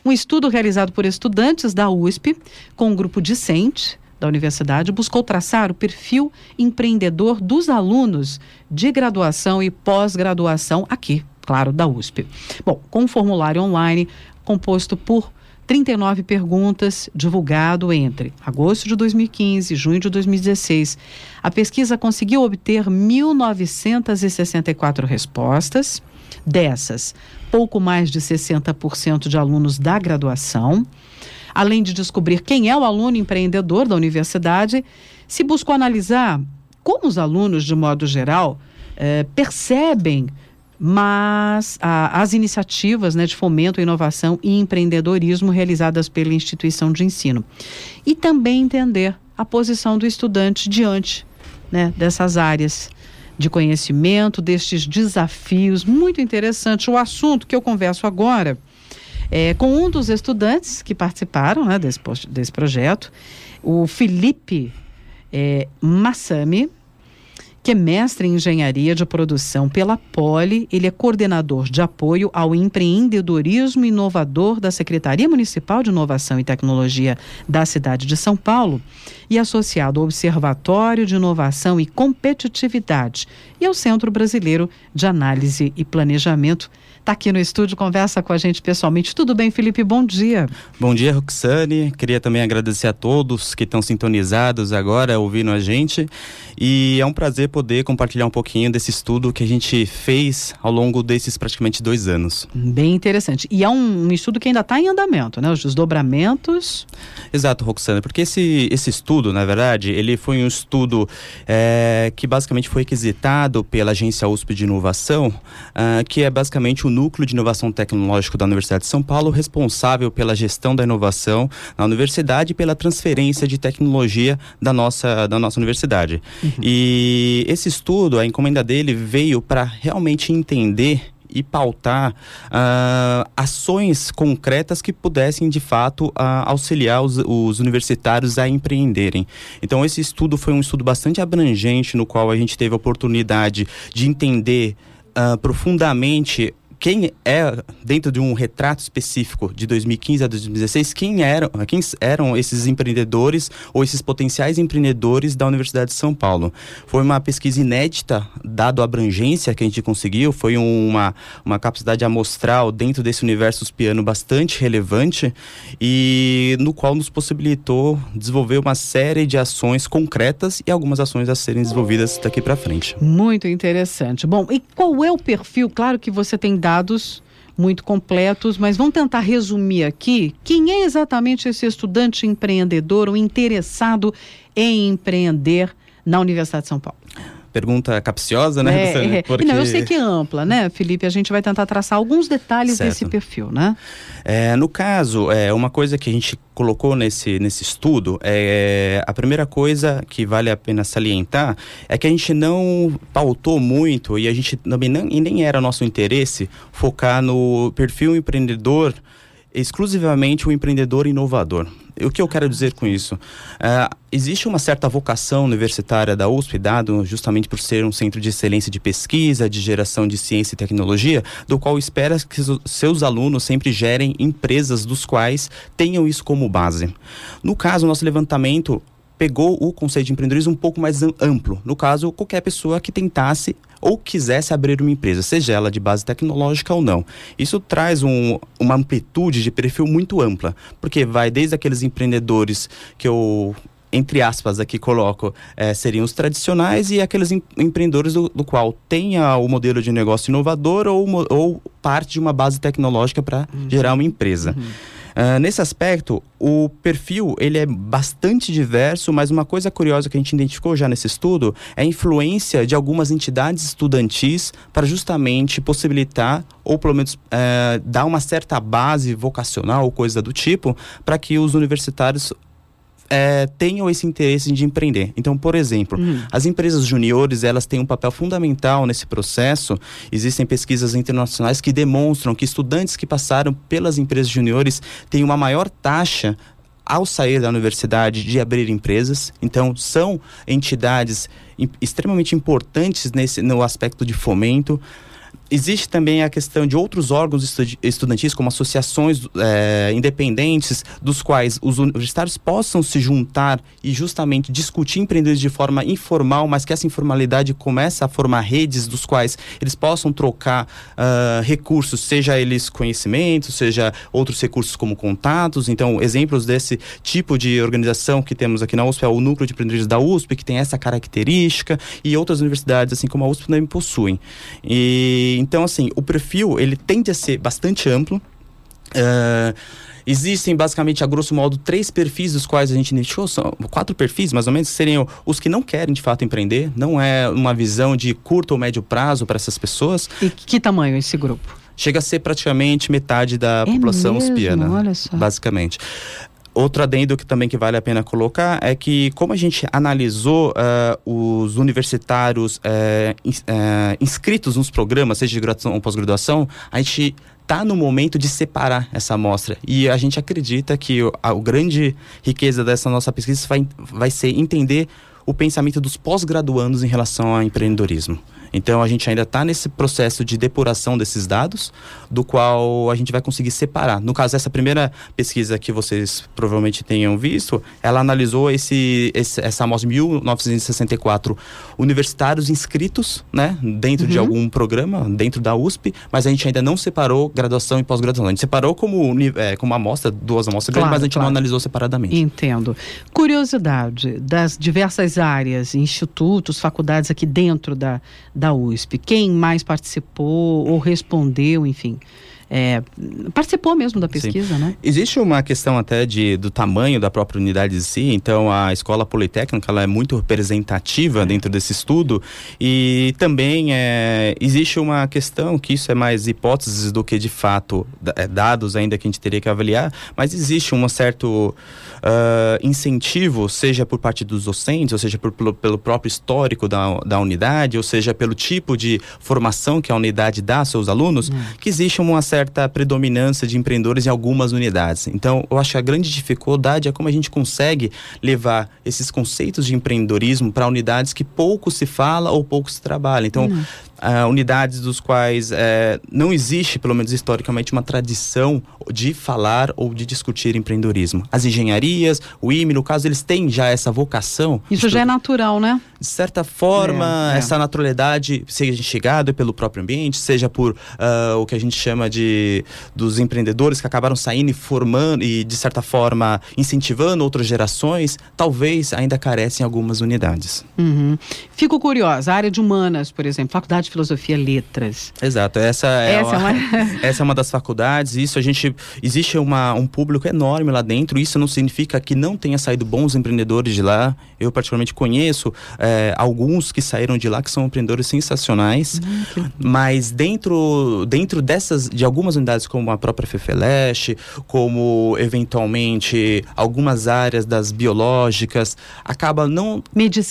Um estudo realizado por estudantes da USP, com um grupo discente da universidade, buscou traçar o perfil empreendedor dos alunos de graduação e pós-graduação aqui, claro, da USP. Bom, com um formulário online composto por 39 perguntas, divulgado entre agosto de 2015 e junho de 2016. A pesquisa conseguiu obter 1.964 respostas. Dessas, pouco mais de 60% de alunos da graduação. Além de descobrir quem é o aluno empreendedor da universidade, se buscou analisar como os alunos, de modo geral, percebem as iniciativas, de fomento, inovação e empreendedorismo realizadas pela instituição de ensino. E também entender a posição do estudante diante, dessas áreas de conhecimento, destes desafios. Muito interessante o assunto que eu converso agora com um dos estudantes que participaram desse projeto, o Felipe Massami, que é mestre em engenharia de produção pela Poli. Ele é coordenador de apoio ao empreendedorismo inovador da Secretaria Municipal de Inovação e Tecnologia da cidade de São Paulo e associado ao Observatório de Inovação e Competitividade e ao Centro Brasileiro de Análise e Planejamento. Está aqui no estúdio, conversa com a gente pessoalmente. Tudo bem, Felipe? Bom dia. Bom dia, Roxane. Queria também agradecer a todos que estão sintonizados agora, ouvindo a gente. E é um prazer poder compartilhar um pouquinho desse estudo que a gente fez ao longo desses praticamente 2 anos. Bem interessante. E é um estudo que ainda está em andamento, Os desdobramentos. Exato, Roxane, porque esse estudo, na verdade, ele foi um estudo que basicamente foi requisitado pela Agência USP de Inovação, que é basicamente o Núcleo de Inovação Tecnológica da Universidade de São Paulo, responsável pela gestão da inovação na universidade e pela transferência de tecnologia da nossa universidade. Uhum. E esse estudo, a encomenda dele veio para realmente entender e pautar ações concretas que pudessem, de fato, auxiliar os universitários a empreenderem. Então, esse estudo foi um estudo bastante abrangente, no qual a gente teve a oportunidade de entender profundamente quem é, dentro de um retrato específico de 2015 a 2016, quem eram esses empreendedores ou esses potenciais empreendedores da Universidade de São Paulo. Foi uma pesquisa inédita, dado a abrangência que a gente conseguiu, foi uma capacidade amostral dentro desse universo uspiano bastante relevante e no qual nos possibilitou desenvolver uma série de ações concretas e algumas ações a serem desenvolvidas daqui para frente. Muito interessante. Bom, e qual é o perfil? Claro que você tem dados muito completos, mas vamos tentar resumir aqui. Quem é exatamente esse estudante empreendedor ou interessado em empreender na Universidade de São Paulo? Pergunta capciosa, Porque... Não, eu sei que é ampla, Felipe? A gente vai tentar traçar alguns detalhes desse perfil, No caso, uma coisa que a gente colocou nesse estudo, a primeira coisa que vale a pena salientar é que a gente não pautou muito e a gente também nem era nosso interesse focar no perfil empreendedor, exclusivamente o empreendedor inovador. O que eu quero dizer com isso? Existe uma certa vocação universitária da USP, dado justamente por ser um centro de excelência de pesquisa, de geração de ciência e tecnologia, do qual espera que seus alunos sempre gerem empresas dos quais tenham isso como base. No caso, o nosso levantamento pegou o conceito de empreendedorismo um pouco mais amplo. No caso, qualquer pessoa que tentasse ou quisesse abrir uma empresa, seja ela de base tecnológica ou não. Isso traz uma amplitude de perfil muito ampla, porque vai desde aqueles empreendedores que eu, entre aspas, aqui coloco, seriam os tradicionais e aqueles empreendedores do qual tenha o modelo de negócio inovador ou parte de uma base tecnológica para gerar uma empresa. Nesse aspecto, o perfil ele é bastante diverso, mas uma coisa curiosa que a gente identificou já nesse estudo é a influência de algumas entidades estudantis para justamente possibilitar, ou pelo menos dar uma certa base vocacional ou coisa do tipo, para que os universitários tenham esse interesse de empreender. Então, por exemplo, as empresas juniores, elas têm um papel fundamental nesse processo. Existem pesquisas internacionais que demonstram que estudantes que passaram pelas empresas juniores têm uma maior taxa ao sair da universidade de abrir empresas. Então, são entidades extremamente importantes no aspecto de fomento. Existe também a questão de outros órgãos estudantis, como associações independentes, dos quais os universitários possam se juntar e justamente discutir empreendedorismo de forma informal, mas que essa informalidade comece a formar redes dos quais eles possam trocar recursos, seja eles conhecimentos, seja outros recursos como contatos. Então, exemplos desse tipo de organização que temos aqui na USP é o Núcleo de Empreendedorismo da USP, que tem essa característica, e outras universidades, assim como a USP, também possuem. Então, assim, o perfil, ele tende a ser bastante amplo. Existem, basicamente, a grosso modo, 3 perfis dos quais a gente identificou, são 4 perfis, mais ou menos, que seriam os que não querem, de fato, empreender. Não é uma visão de curto ou médio prazo para essas pessoas. E que tamanho esse grupo? Chega a ser praticamente metade da população uspiana, olha só. basicamente. Outro adendo que vale a pena colocar é que, como a gente analisou os universitários inscritos nos programas, seja de graduação ou pós-graduação, a gente está no momento de separar essa amostra. E a gente acredita que a grande riqueza dessa nossa pesquisa vai ser entender o pensamento dos pós-graduandos em relação ao empreendedorismo. Então, a gente ainda está nesse processo de depuração desses dados, do qual a gente vai conseguir separar. No caso, essa primeira pesquisa que vocês provavelmente tenham visto, ela analisou essa amostra de 1964 universitários inscritos, né, dentro de algum programa, dentro da USP, mas a gente ainda não separou graduação e pós-graduação. A gente separou como amostra, 2 amostras grandes, mas a gente não analisou separadamente. Entendo. Curiosidade das diversas áreas, institutos, faculdades aqui dentro da USP, quem mais participou ou respondeu, enfim, participou mesmo da pesquisa, né? Existe uma questão até do tamanho da própria unidade em si. Então, a Escola Politécnica, ela é muito representativa dentro desse estudo, e também existe uma questão que isso é mais hipóteses do que de fato dados ainda que a gente teria que avaliar, mas existe um certo incentivo, seja por parte dos docentes, ou seja pelo próprio histórico da unidade, ou seja pelo tipo de formação que a unidade dá aos seus alunos, que existe uma certa predominância de empreendedores em algumas unidades. Então, eu acho que a grande dificuldade é como a gente consegue levar esses conceitos de empreendedorismo para unidades que pouco se fala ou pouco se trabalha. Então, unidades dos quais não existe, pelo menos historicamente, uma tradição de falar ou de discutir empreendedorismo. As engenharias, o IME, no caso, eles têm já essa vocação. Isso já é natural, né? De certa forma, essa naturalidade, seja instigada pelo próprio ambiente, seja por o que a gente chama dos empreendedores que acabaram saindo e formando e, de certa forma, incentivando outras gerações, talvez ainda carecem algumas unidades. Fico curiosa, a área de humanas, por exemplo, Faculdade de Filosofia e Letras. Exato, essa é uma das faculdades. Existe um público enorme lá dentro. Isso não significa que não tenha saído bons empreendedores de lá. Eu particularmente conheço alguns que saíram de lá, que são empreendedores sensacionais, mas dentro de algumas unidades, como a própria FEFELESH, como eventualmente algumas áreas das biológicas, acaba não...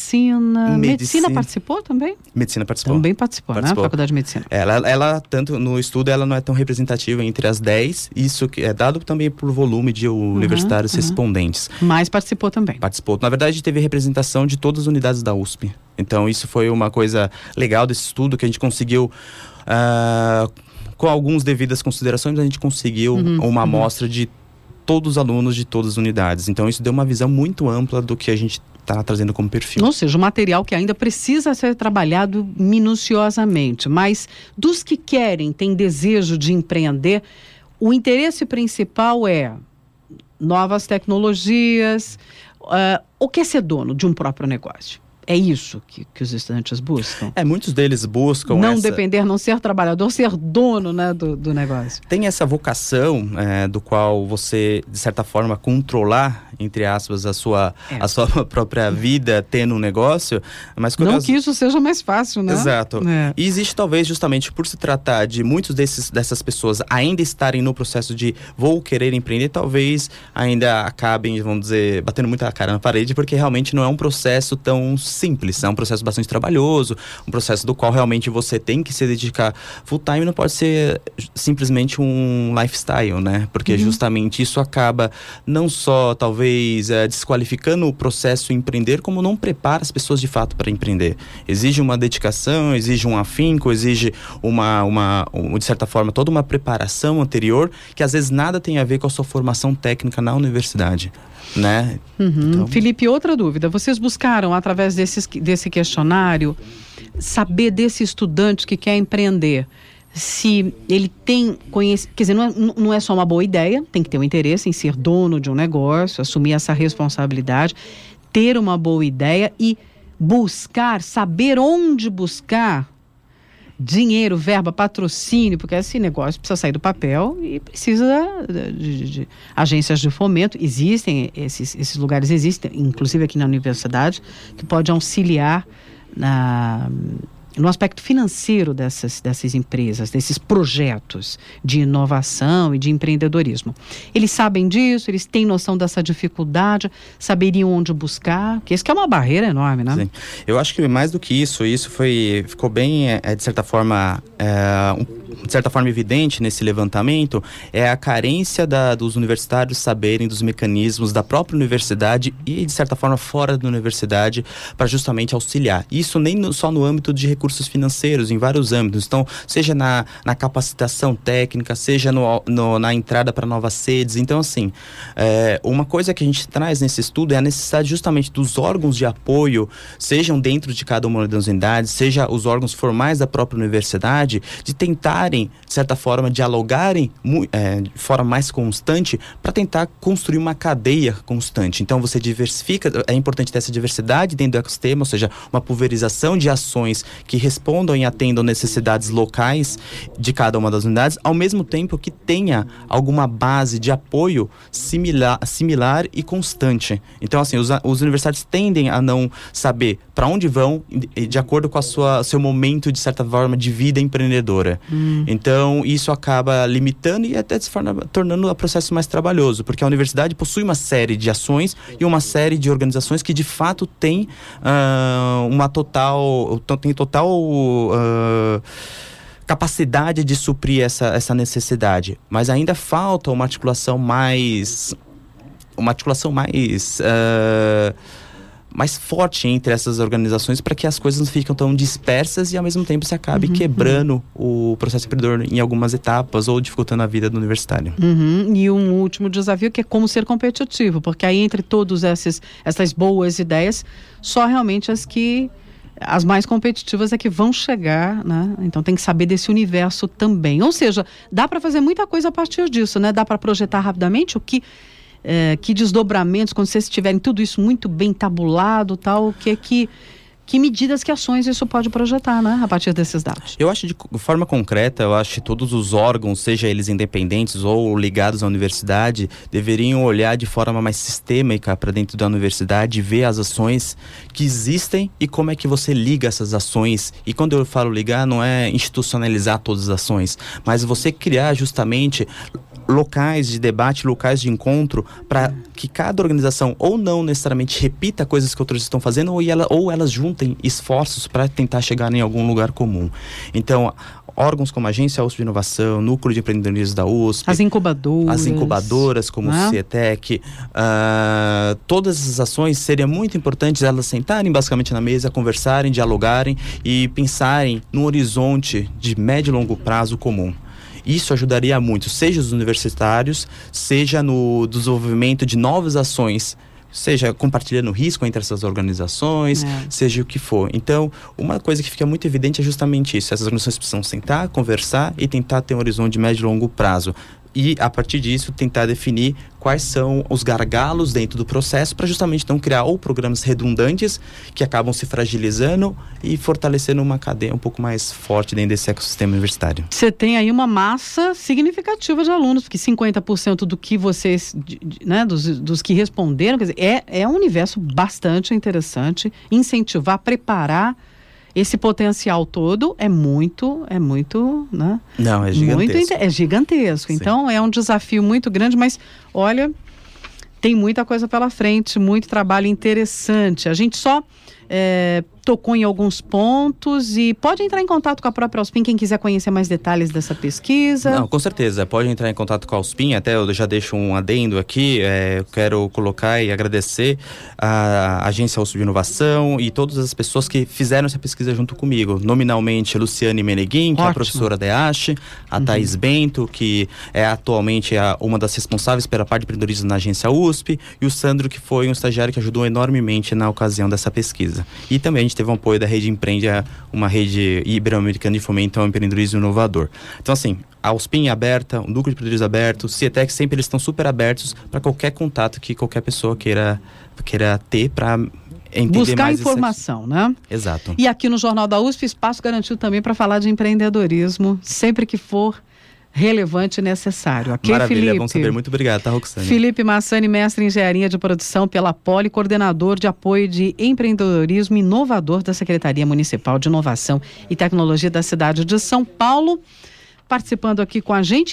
Medicina participou também? Medicina participou. Também participou, né? Faculdade de Medicina. Ela, tanto no estudo, ela não é tão representativa entre as 10, isso que é dado também por volume de universitários respondentes. Mas participou também. Participou. Na verdade, teve representação de todas as unidades da USP. Então, isso foi uma coisa legal desse estudo, que a gente conseguiu, com algumas devidas considerações, a gente conseguiu uma amostra de todos os alunos de todas as unidades. Então, isso deu uma visão muito ampla do que a gente está trazendo como perfil. Ou seja, um material que ainda precisa ser trabalhado minuciosamente, mas dos que têm desejo de empreender, o interesse principal é novas tecnologias, ou quer ser dono de um próprio negócio. É isso que os estudantes buscam? Muitos deles buscam depender, não ser trabalhador, ser dono, né, do negócio. Tem essa vocação do qual você, de certa forma, controlar, entre aspas, a sua própria vida tendo um negócio. Mas não que isso seja mais fácil, né? Exato. E existe, talvez, justamente por se tratar de muitos dessas pessoas ainda estarem no processo de vou querer empreender, talvez ainda acabem, vamos dizer, batendo muita cara na parede, porque realmente não é um processo tão simples, é um processo bastante trabalhoso, um processo do qual realmente você tem que se dedicar full time, não pode ser simplesmente um lifestyle, né? Porque justamente isso acaba não só, talvez, desqualificando o processo empreender, como não prepara as pessoas de fato para empreender. Exige uma dedicação, exige um afinco, exige de certa forma, toda uma preparação anterior, que às vezes nada tem a ver com a sua formação técnica na universidade, né? Então... Felipe, outra dúvida. Vocês buscaram, através desse questionário, saber desse estudante que quer empreender, se ele tem conhecimento, quer dizer, não é só uma boa ideia, tem que ter um interesse em ser dono de um negócio, assumir essa responsabilidade, ter uma boa ideia e saber onde buscar dinheiro, verba, patrocínio, porque esse negócio precisa sair do papel e precisa de agências de fomento. Existem, esses lugares existem, inclusive aqui na universidade, que pode auxiliar no aspecto financeiro dessas empresas, desses projetos de inovação e de empreendedorismo. Eles sabem disso, eles têm noção dessa dificuldade, saberiam onde buscar, porque isso que é uma barreira enorme, né? Sim. Eu acho que mais do que isso ficou bem, de certa forma evidente nesse levantamento, é a carência dos universitários saberem dos mecanismos da própria universidade e, de certa forma, fora da universidade, para justamente auxiliar. Isso nem só no âmbito de recursos financeiros, em vários âmbitos. Então, seja na capacitação técnica, seja na entrada para novas sedes. Então, assim, uma coisa que a gente traz nesse estudo é a necessidade justamente dos órgãos de apoio, sejam dentro de cada uma das unidades, seja os órgãos formais da própria universidade, de tentarem, de certa forma, dialogarem de forma mais constante para tentar construir uma cadeia constante. Então, você diversifica, é importante ter essa diversidade dentro do ecossistema, ou seja, uma pulverização de ações que respondam e atendam necessidades locais de cada uma das unidades, ao mesmo tempo que tenha alguma base de apoio similar e constante. Então, assim, os universitários tendem a não saber para onde vão de acordo com o seu momento, de certa forma, de vida empreendedora. Então, isso acaba limitando e até, de forma, tornando o processo mais trabalhoso, porque a universidade possui uma série de ações e uma série de organizações que, de fato, tem total capacidade de suprir essa necessidade, mas ainda falta uma articulação mais forte entre essas organizações, para que as coisas não fiquem tão dispersas e ao mesmo tempo se acabe quebrando o processo empreendedor em algumas etapas ou dificultando a vida do universitário. E um último desafio, que é como ser competitivo, porque aí entre todas essas boas ideias, só realmente as mais competitivas é que vão chegar, né? Então tem que saber desse universo também. Ou seja, dá para fazer muita coisa a partir disso, né? Dá para projetar rapidamente que desdobramentos, quando vocês tiverem tudo isso muito bem tabulado, tal, que medidas, que ações isso pode projetar, né, a partir desses dados? Eu acho, de forma concreta, que todos os órgãos, seja eles independentes ou ligados à universidade, deveriam olhar de forma mais sistêmica para dentro da universidade, ver as ações que existem e como é que você liga essas ações. E quando eu falo ligar, não é institucionalizar todas as ações, mas você criar justamente locais de debate, locais de encontro, para que cada organização ou não necessariamente repita coisas que outras estão fazendo, ou elas juntem esforços para tentar chegar em algum lugar comum. Então, órgãos como a Agência USP de Inovação, Núcleo de Empreendedorismo da USP, as incubadoras como o CIETEC, todas essas ações, seria muito importante elas sentarem basicamente na mesa, conversarem, dialogarem e pensarem num horizonte de médio e longo prazo comum. Isso ajudaria muito, seja os universitários, seja no desenvolvimento de novas ações, seja compartilhando risco entre essas organizações, seja o que for. Então, uma coisa que fica muito evidente é justamente isso. Essas organizações precisam sentar, conversar e tentar ter um horizonte de médio e longo prazo. E, a partir disso, tentar definir quais são os gargalos dentro do processo, para justamente não criar ou programas redundantes que acabam se fragilizando e fortalecendo uma cadeia um pouco mais forte dentro desse ecossistema universitário. Você tem aí uma massa significativa de alunos, porque 50% do que vocês, né, dos que responderam, quer dizer, é um universo bastante interessante. Incentivar, preparar esse potencial todo é muito, né? Não, é gigantesco. É gigantesco. Sim. Então, é um desafio muito grande, mas, olha, tem muita coisa pela frente, muito trabalho interessante. A gente só tocou em alguns pontos e pode entrar em contato com a própria Alspin, quem quiser conhecer mais detalhes dessa pesquisa. Não, com certeza, pode entrar em contato com a Alspin, até eu já deixo um adendo aqui, eu quero colocar e agradecer a Agência USP de Inovação e todas as pessoas que fizeram essa pesquisa junto comigo, nominalmente Luciane Meneguin, que é a professora da EASH, a Thaís Bento, que é atualmente uma das responsáveis pela parte de empreendedorismo na Agência USP, e o Sandro, que foi um estagiário que ajudou enormemente na ocasião dessa pesquisa. E também a gente teve um apoio da Rede Empreende, uma rede ibero-americana de fomento ao empreendedorismo inovador. Então, assim, a Alspin é aberta, o Núcleo de Empreendedores aberto, o Cietec, sempre eles estão super abertos para qualquer contato que qualquer pessoa queira ter para entender buscar mais informação, né? Exato. E aqui no Jornal da USP, espaço garantido também para falar de empreendedorismo, sempre que for relevante e necessário. Okay, maravilha, Felipe? É bom saber. Muito obrigado, tá, Roxane? Felipe Massani, mestre em engenharia de produção pela Poli, coordenador de apoio de empreendedorismo inovador da Secretaria Municipal de Inovação e Tecnologia da cidade de São Paulo, participando aqui com a gente.